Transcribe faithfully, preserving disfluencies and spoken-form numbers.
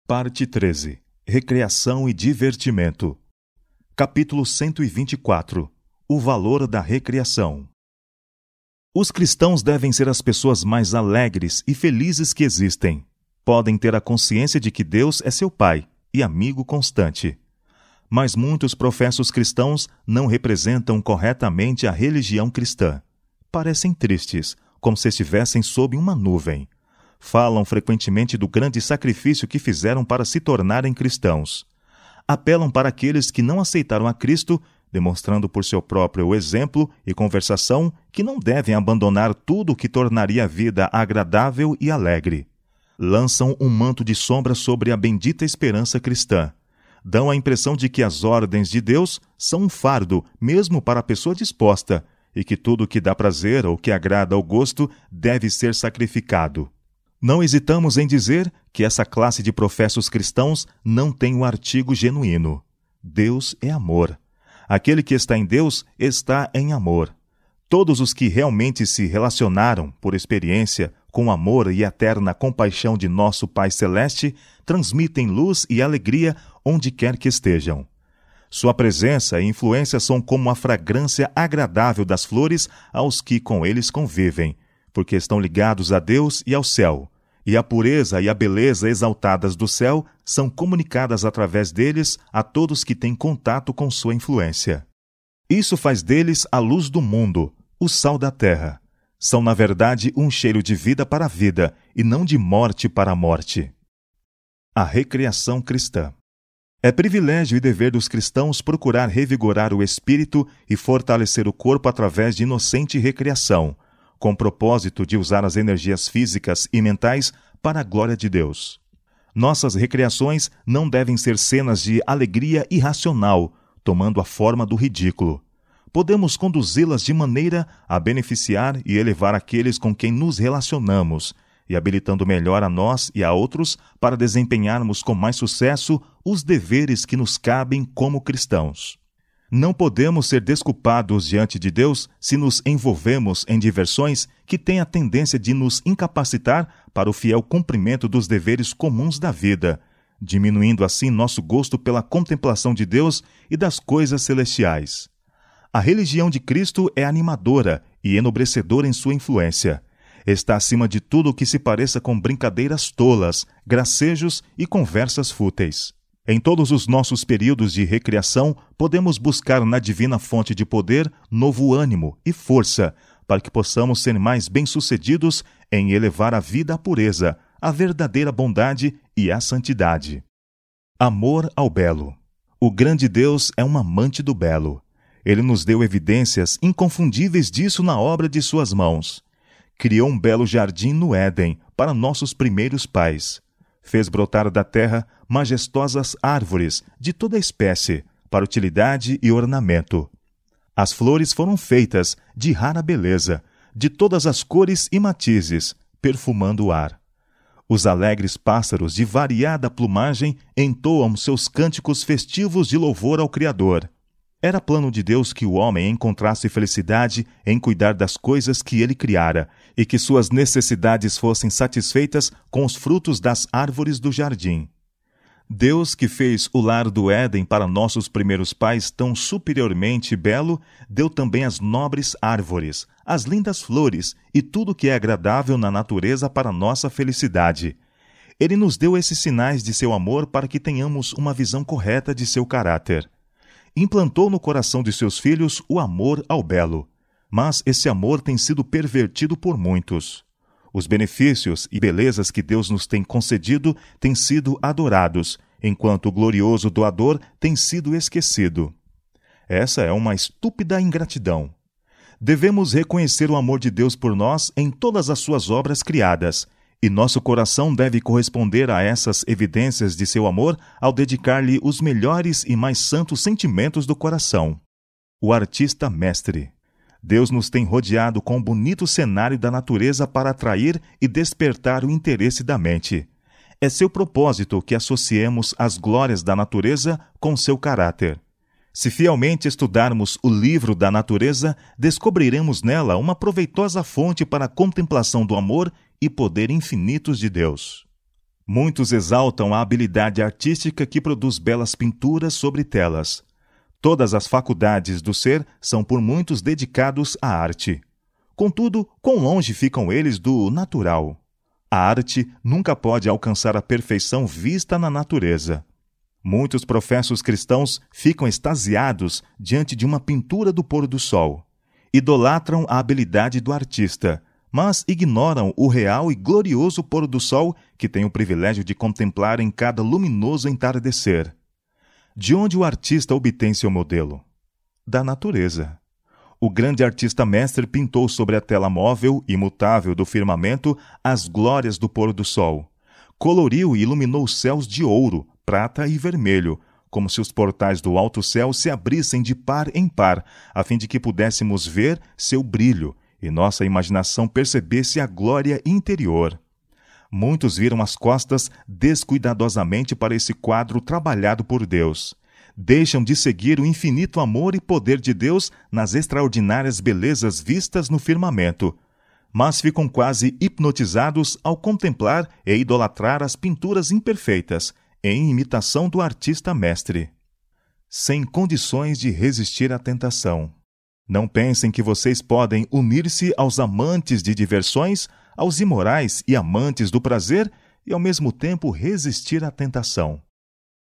Parte treze. Recreação e divertimento. Capítulo cento e vinte e quatro. O valor da recreação. Os cristãos devem ser as pessoas mais alegres e felizes que existem. Podem ter a consciência de que Deus é seu Pai e amigo constante. Mas muitos professos cristãos não representam corretamente a religião cristã. Parecem tristes, como se estivessem sob uma nuvem. Falam frequentemente do grande sacrifício que fizeram para se tornarem cristãos. Apelam para aqueles que não aceitaram a Cristo, demonstrando por seu próprio exemplo e conversação que não devem abandonar tudo o que tornaria a vida agradável e alegre. Lançam um manto de sombra sobre a bendita esperança cristã. Dão a impressão de que as ordens de Deus são um fardo, mesmo para a pessoa disposta, e que tudo o que dá prazer ou que agrada ao gosto deve ser sacrificado. Não hesitamos em dizer que essa classe de professos cristãos não tem o artigo genuíno. Deus é amor. Aquele que está em Deus está em amor. Todos os que realmente se relacionaram, por experiência, com o amor e eterna compaixão de nosso Pai Celeste, transmitem luz e alegria onde quer que estejam. Sua presença e influência são como a fragrância agradável das flores aos que com eles convivem, porque estão ligados a Deus e ao céu, e a pureza e a beleza exaltadas do céu são comunicadas através deles a todos que têm contato com sua influência. Isso faz deles a luz do mundo, o sal da terra. São, na verdade, um cheiro de vida para a vida, e não de morte para a morte. A recreação cristã. É privilégio e dever dos cristãos procurar revigorar o espírito e fortalecer o corpo através de inocente recreação, com o propósito de usar as energias físicas e mentais para a glória de Deus. Nossas recreações não devem ser cenas de alegria irracional, tomando a forma do ridículo. Podemos conduzi-las de maneira a beneficiar e elevar aqueles com quem nos relacionamos, e habilitando melhor a nós e a outros para desempenharmos com mais sucesso os deveres que nos cabem como cristãos. Não podemos ser desculpados diante de Deus se nos envolvemos em diversões que têm a tendência de nos incapacitar para o fiel cumprimento dos deveres comuns da vida, diminuindo assim nosso gosto pela contemplação de Deus e das coisas celestiais. A religião de Cristo é animadora e enobrecedora em sua influência. Está acima de tudo o que se pareça com brincadeiras tolas, gracejos e conversas fúteis. Em todos os nossos períodos de recreação, podemos buscar na divina fonte de poder novo ânimo e força, para que possamos ser mais bem-sucedidos em elevar a vida à pureza, à verdadeira bondade e à santidade. Amor ao belo. O grande Deus é um amante do belo. Ele nos deu evidências inconfundíveis disso na obra de suas mãos. Criou um belo jardim no Éden para nossos primeiros pais. Fez brotar da terra majestosas árvores de toda espécie, para utilidade e ornamento. As flores foram feitas de rara beleza, de todas as cores e matizes, perfumando o ar. Os alegres pássaros de variada plumagem entoam seus cânticos festivos de louvor ao Criador. Era plano de Deus que o homem encontrasse felicidade em cuidar das coisas que ele criara e que suas necessidades fossem satisfeitas com os frutos das árvores do jardim. Deus, que fez o lar do Éden para nossos primeiros pais tão superiormente belo, deu também as nobres árvores, as lindas flores e tudo que é agradável na natureza para nossa felicidade. Ele nos deu esses sinais de seu amor para que tenhamos uma visão correta de seu caráter. Implantou no coração de seus filhos o amor ao belo, mas esse amor tem sido pervertido por muitos. Os benefícios e belezas que Deus nos tem concedido têm sido adorados, enquanto o glorioso doador tem sido esquecido. Essa é uma estúpida ingratidão. Devemos reconhecer o amor de Deus por nós em todas as suas obras criadas, e nosso coração deve corresponder a essas evidências de seu amor ao dedicar-lhe os melhores e mais santos sentimentos do coração. O artista mestre. Deus nos tem rodeado com um bonito cenário da natureza para atrair e despertar o interesse da mente. É seu propósito que associemos as glórias da natureza com seu caráter. Se fielmente estudarmos o livro da natureza, descobriremos nela uma proveitosa fonte para a contemplação do amor e poder infinitos de Deus. Muitos exaltam a habilidade artística que produz belas pinturas sobre telas. Todas as faculdades do ser são por muitos dedicados à arte. Contudo, quão longe ficam eles do natural? A arte nunca pode alcançar a perfeição vista na natureza. Muitos professos cristãos ficam extasiados diante de uma pintura do pôr do sol. Idolatram a habilidade do artista, mas ignoram o real e glorioso pôr do sol que tem o privilégio de contemplar em cada luminoso entardecer. De onde o artista obtém seu modelo? Da natureza. O grande artista-mestre pintou sobre a tela móvel, imutável do firmamento, as glórias do pôr do sol. Coloriu e iluminou os céus de ouro, prata e vermelho, como se os portais do alto céu se abrissem de par em par, a fim de que pudéssemos ver seu brilho e nossa imaginação percebesse a glória interior. Muitos viram as costas descuidadosamente para esse quadro trabalhado por Deus. Deixam de seguir o infinito amor e poder de Deus nas extraordinárias belezas vistas no firmamento, mas ficam quase hipnotizados ao contemplar e idolatrar as pinturas imperfeitas, em imitação do artista-mestre. Sem condições de resistir à tentação. Não pensem que vocês podem unir-se aos amantes de diversões, aos imorais e amantes do prazer, e ao mesmo tempo resistir à tentação.